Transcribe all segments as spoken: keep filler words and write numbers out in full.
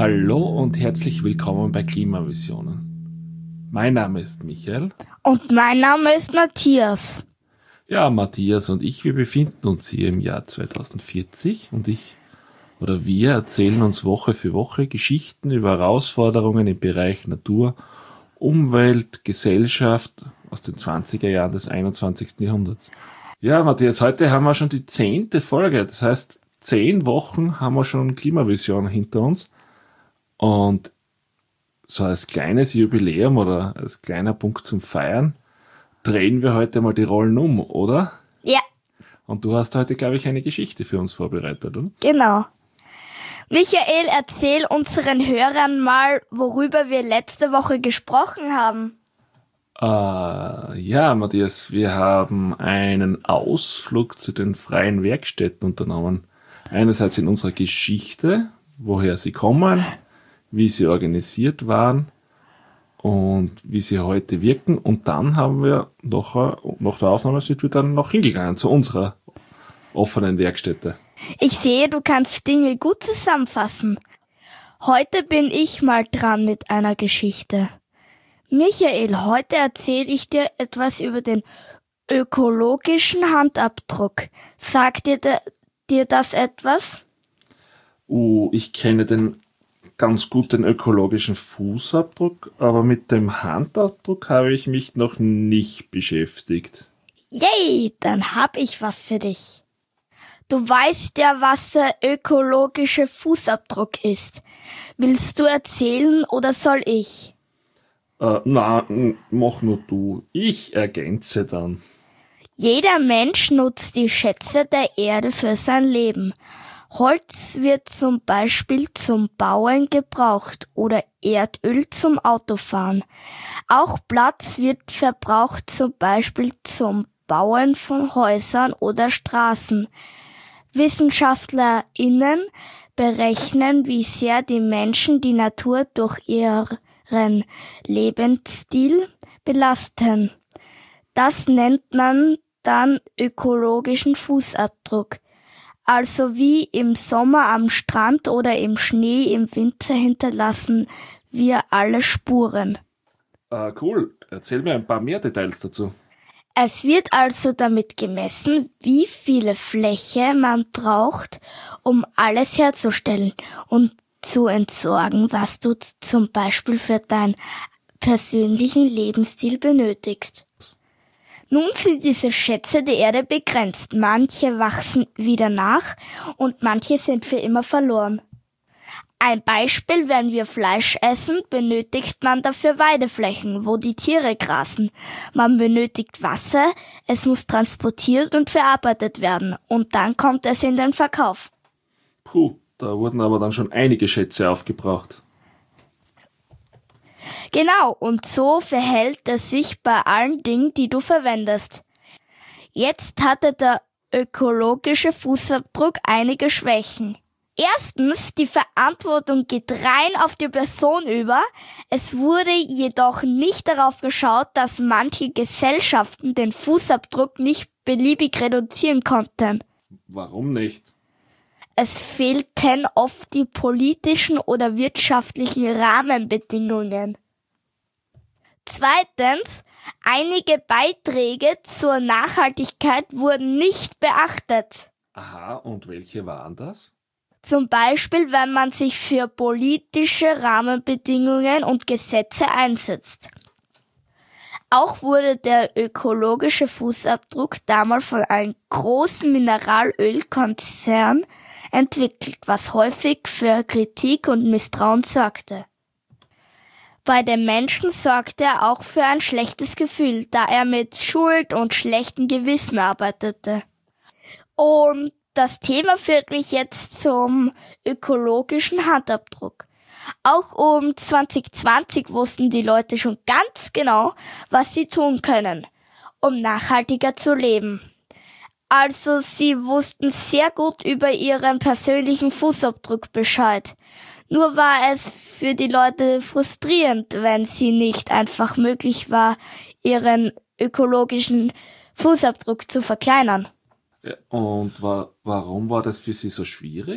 Hallo und herzlich willkommen bei Klimavisionen. Mein Name ist Michael. Und mein Name ist Matthias. Ja, Matthias und ich, wir befinden uns hier im Jahr zweitausendvierzig und ich oder wir erzählen uns Woche für Woche Geschichten über Herausforderungen im Bereich Natur, Umwelt, Gesellschaft aus den zwanziger Jahren des einundzwanzigsten Jahrhunderts. Ja, Matthias, heute haben wir schon die zehnte Folge. Das heißt, zehn Wochen haben wir schon Klimavision hinter uns. Und so als kleines Jubiläum oder als kleiner Punkt zum Feiern drehen wir heute mal die Rollen um, oder? Ja. Und du hast heute, glaube ich, eine Geschichte für uns vorbereitet, oder? Genau. Michael, erzähl unseren Hörern mal, worüber wir letzte Woche gesprochen haben. Uh, ja, Matthias, wir haben einen Ausflug zu den freien Werkstätten unternommen. Einerseits in unserer Geschichte, woher sie kommen, wie sie organisiert waren und wie sie heute wirken. Und dann haben wir noch, nach der Aufnahme sind wir dann noch hingegangen zu unserer offenen Werkstätte. Ich sehe, du kannst Dinge gut zusammenfassen. Heute bin ich mal dran mit einer Geschichte. Michael, heute erzähle ich dir etwas über den ökologischen Handabdruck. Sagt dir, de, dir das etwas? Uh, ich kenne den ganz gut den ökologischen Fußabdruck, aber mit dem Handabdruck habe ich mich noch nicht beschäftigt. Yay, dann hab ich was für dich. Du weißt ja, was der ökologische Fußabdruck ist. Willst du erzählen oder soll ich? Äh, na, mach nur du. Ich ergänze dann. Jeder Mensch nutzt die Schätze der Erde für sein Leben. Holz wird zum Beispiel zum Bauen gebraucht oder Erdöl zum Autofahren. Auch Platz wird verbraucht zum Beispiel zum Bauen von Häusern oder Straßen. WissenschaftlerInnen berechnen, wie sehr die Menschen die Natur durch ihren Lebensstil belasten. Das nennt man dann ökologischen Fußabdruck. Also wie im Sommer am Strand oder im Schnee im Winter hinterlassen wir alle Spuren. Ah, cool. Erzähl mir ein paar mehr Details dazu. Es wird also damit gemessen, wie viele Fläche man braucht, um alles herzustellen und zu entsorgen, was du zum Beispiel für deinen persönlichen Lebensstil benötigst. Nun sind diese Schätze der Erde begrenzt. Manche wachsen wieder nach und manche sind für immer verloren. Ein Beispiel, wenn wir Fleisch essen, benötigt man dafür Weideflächen, wo die Tiere grasen. Man benötigt Wasser, es muss transportiert und verarbeitet werden und dann kommt es in den Verkauf. Puh, da wurden aber dann schon einige Schätze aufgebraucht. Genau, und so verhält es sich bei allen Dingen, die du verwendest. Jetzt hatte der ökologische Fußabdruck einige Schwächen. Erstens, die Verantwortung geht rein auf die Person über. Es wurde jedoch nicht darauf geschaut, dass manche Gesellschaften den Fußabdruck nicht beliebig reduzieren konnten. Warum nicht? Es fehlten oft die politischen oder wirtschaftlichen Rahmenbedingungen. Zweitens, einige Beiträge zur Nachhaltigkeit wurden nicht beachtet. Aha, und welche waren das? Zum Beispiel, wenn man sich für politische Rahmenbedingungen und Gesetze einsetzt. Auch wurde der ökologische Fußabdruck damals von einem großen Mineralölkonzern entwickelt, was häufig für Kritik und Misstrauen sorgte. Bei den Menschen sorgte er auch für ein schlechtes Gefühl, da er mit Schuld und schlechtem Gewissen arbeitete. Und das Thema führt mich jetzt zum ökologischen Handabdruck. Auch um zwanzig zwanzig wussten die Leute schon ganz genau, was sie tun können, um nachhaltiger zu leben. Also sie wussten sehr gut über ihren persönlichen Fußabdruck Bescheid. Nur war es für die Leute frustrierend, wenn sie nicht einfach möglich war, ihren ökologischen Fußabdruck zu verkleinern. Und war, warum war das für Sie so schwierig?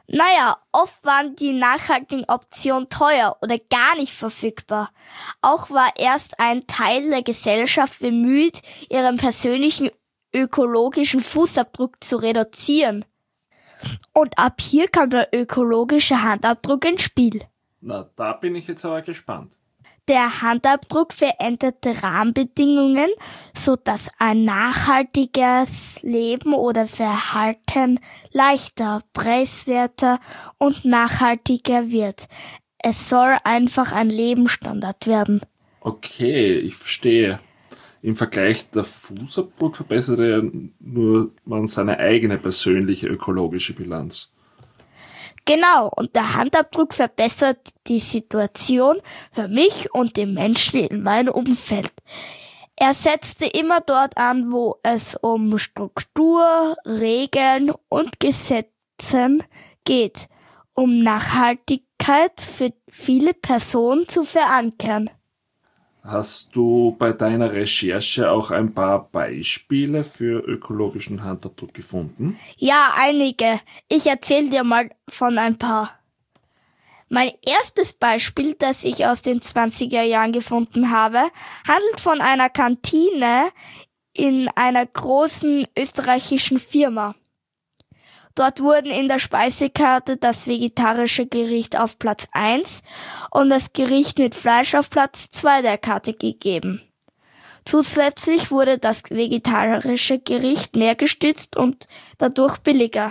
Naja, oft waren die nachhaltigen Optionen teuer oder gar nicht verfügbar. Auch war erst ein Teil der Gesellschaft bemüht, ihren persönlichen ökologischen Fußabdruck zu reduzieren. Und ab hier kam der ökologische Handabdruck ins Spiel. Na, da bin ich jetzt aber gespannt. Der Handabdruck veränderte Rahmenbedingungen, so dass ein nachhaltiges Leben oder Verhalten leichter, preiswerter und nachhaltiger wird. Es soll einfach ein Lebensstandard werden. Okay, ich verstehe. Im Vergleich der Fußabdruck verbesserte ja nur man seine eigene persönliche ökologische Bilanz. Genau, und der Handabdruck verbessert die Situation für mich und die Menschen in meinem Umfeld. Er setzte immer dort an, wo es um Struktur, Regeln und Gesetzen geht, um Nachhaltigkeit für viele Personen zu verankern. Hast du bei deiner Recherche auch ein paar Beispiele für ökologischen Handabdruck gefunden? Ja, einige. Ich erzähle dir mal von ein paar. Mein erstes Beispiel, das ich aus den zwanziger Jahren gefunden habe, handelt von einer Kantine in einer großen österreichischen Firma. Dort wurden in der Speisekarte das vegetarische Gericht auf Platz eins und das Gericht mit Fleisch auf Platz zwei der Karte gegeben. Zusätzlich wurde das vegetarische Gericht mehr gestützt und dadurch billiger.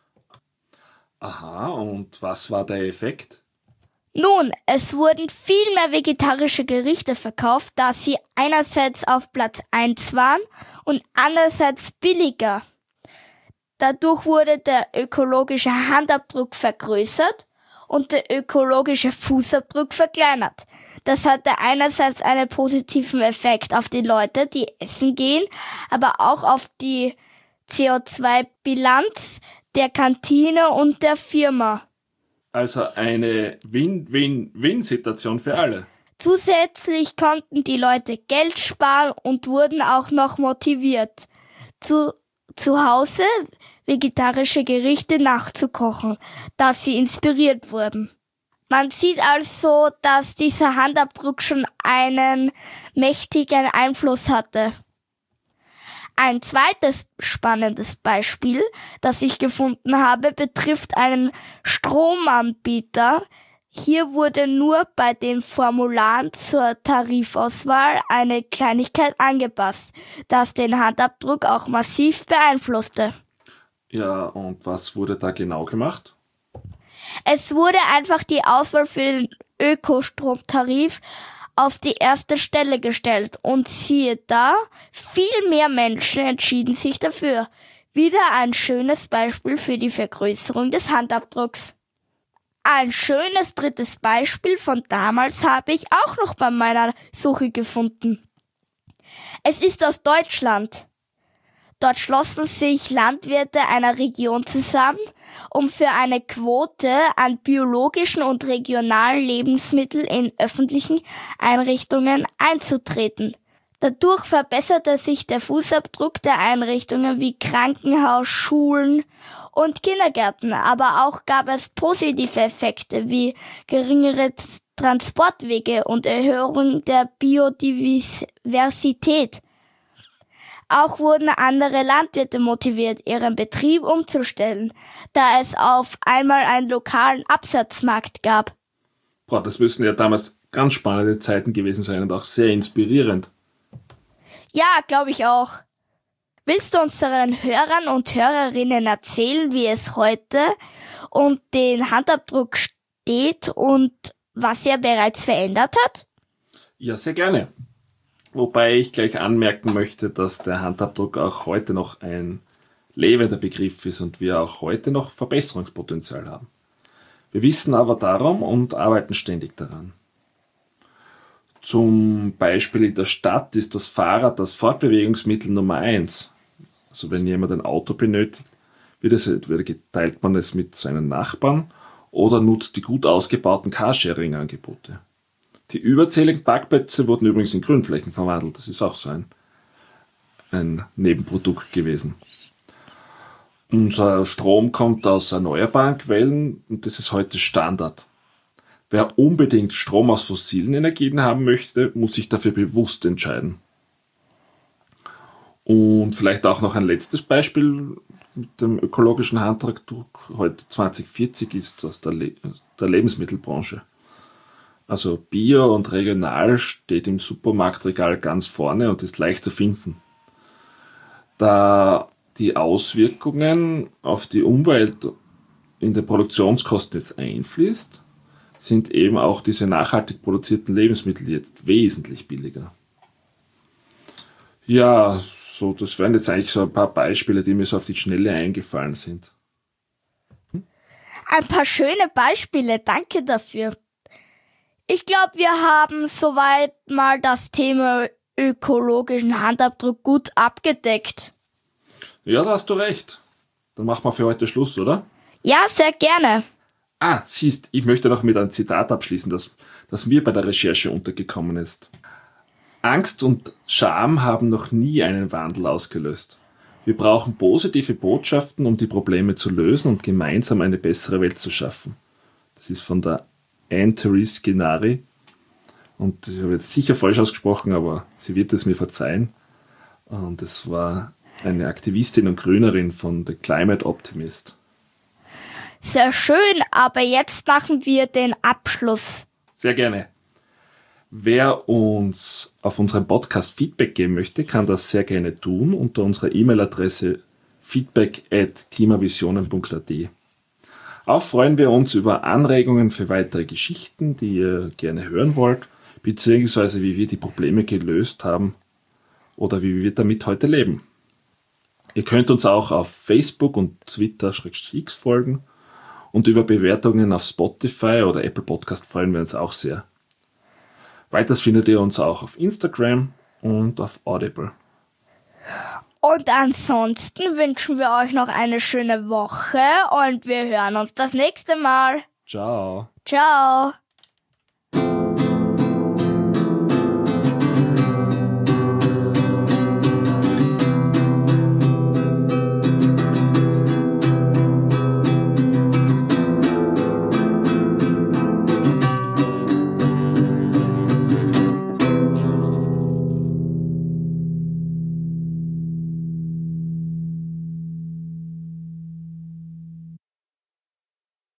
Aha, und was war der Effekt? Nun, es wurden viel mehr vegetarische Gerichte verkauft, da sie einerseits auf Platz eins waren und andererseits billiger. Dadurch wurde der ökologische Handabdruck vergrößert und der ökologische Fußabdruck verkleinert. Das hatte einerseits einen positiven Effekt auf die Leute, die essen gehen, aber auch auf die C O zwei Bilanz der Kantine und der Firma. Also eine Win-Win-Win-Situation für alle. Zusätzlich konnten die Leute Geld sparen und wurden auch noch motiviert, zu, zu Hause vegetarische Gerichte nachzukochen, da sie inspiriert wurden. Man sieht also, dass dieser Handabdruck schon einen mächtigen Einfluss hatte. Ein zweites spannendes Beispiel, das ich gefunden habe, betrifft einen Stromanbieter. Hier wurde nur bei den Formularen zur Tarifauswahl eine Kleinigkeit angepasst, das den Handabdruck auch massiv beeinflusste. Ja, und was wurde da genau gemacht? Es wurde einfach die Auswahl für den Ökostromtarif auf die erste Stelle gestellt und siehe da, viel mehr Menschen entschieden sich dafür. Wieder ein schönes Beispiel für die Vergrößerung des Handabdrucks. Ein schönes drittes Beispiel von damals habe ich auch noch bei meiner Suche gefunden. Es ist aus Deutschland. Dort schlossen sich Landwirte einer Region zusammen, um für eine Quote an biologischen und regionalen Lebensmitteln in öffentlichen Einrichtungen einzutreten. Dadurch verbesserte sich der Fußabdruck der Einrichtungen wie Krankenhaus, Schulen und Kindergärten, aber auch gab es positive Effekte wie geringere Transportwege und Erhöhung der Biodiversität. Auch wurden andere Landwirte motiviert, ihren Betrieb umzustellen, da es auf einmal einen lokalen Absatzmarkt gab. Boah, das müssen ja damals ganz spannende Zeiten gewesen sein und auch sehr inspirierend. Ja, glaube ich auch. Willst du unseren Hörern und Hörerinnen erzählen, wie es heute um den Handabdruck steht und was er bereits verändert hat? Ja, sehr gerne. Wobei ich gleich anmerken möchte, dass der Handabdruck auch heute noch ein lebender Begriff ist und wir auch heute noch Verbesserungspotenzial haben. Wir wissen aber darum und arbeiten ständig daran. Zum Beispiel in der Stadt ist das Fahrrad das Fortbewegungsmittel Nummer eins. Also wenn jemand ein Auto benötigt, wird es, entweder teilt man es mit seinen Nachbarn oder nutzt die gut ausgebauten Carsharing-Angebote. Die überzähligen Parkplätze wurden übrigens in Grünflächen verwandelt. Das ist auch so ein, ein Nebenprodukt gewesen. Unser Strom kommt aus erneuerbaren Quellen und das ist heute Standard. Wer unbedingt Strom aus fossilen Energien haben möchte, muss sich dafür bewusst entscheiden. Und vielleicht auch noch ein letztes Beispiel mit dem ökologischen Handdruck heute zwanzig vierzig ist aus der, Le- der Lebensmittelbranche. Also Bio und regional steht im Supermarktregal ganz vorne und ist leicht zu finden. Da die Auswirkungen auf die Umwelt in den Produktionskosten jetzt einfließt, sind eben auch diese nachhaltig produzierten Lebensmittel jetzt wesentlich billiger. Ja, so, das wären jetzt eigentlich so ein paar Beispiele, die mir so auf die Schnelle eingefallen sind. Ein paar schöne Beispiele, danke dafür. Ich glaube, wir haben soweit mal das Thema ökologischen Handabdruck gut abgedeckt. Ja, da hast du recht. Dann machen wir für heute Schluss, oder? Ja, sehr gerne. Ah, siehst, ich möchte noch mit einem Zitat abschließen, das, das mir bei der Recherche untergekommen ist. Angst und Scham haben noch nie einen Wandel ausgelöst. Wir brauchen positive Botschaften, um die Probleme zu lösen und gemeinsam eine bessere Welt zu schaffen. Das ist von der Anne-Therese Guinari. Und ich habe jetzt sicher falsch ausgesprochen, aber sie wird es mir verzeihen. Und es war eine Aktivistin und Grünerin von The Climate Optimist. Sehr schön, aber jetzt machen wir den Abschluss. Sehr gerne. Wer uns auf unserem Podcast Feedback geben möchte, kann das sehr gerne tun unter unserer E-Mail-Adresse feedback at klimavisionen punkt a t. Auch freuen wir uns über Anregungen für weitere Geschichten, die ihr gerne hören wollt, beziehungsweise wie wir die Probleme gelöst haben oder wie wir damit heute leben. Ihr könnt uns auch auf Facebook und Twitter/X folgen und über Bewertungen auf Spotify oder Apple Podcast freuen wir uns auch sehr. Weiters findet ihr uns auch auf Instagram und auf Audible. Und ansonsten wünschen wir euch noch eine schöne Woche und wir hören uns das nächste Mal. Ciao. Ciao.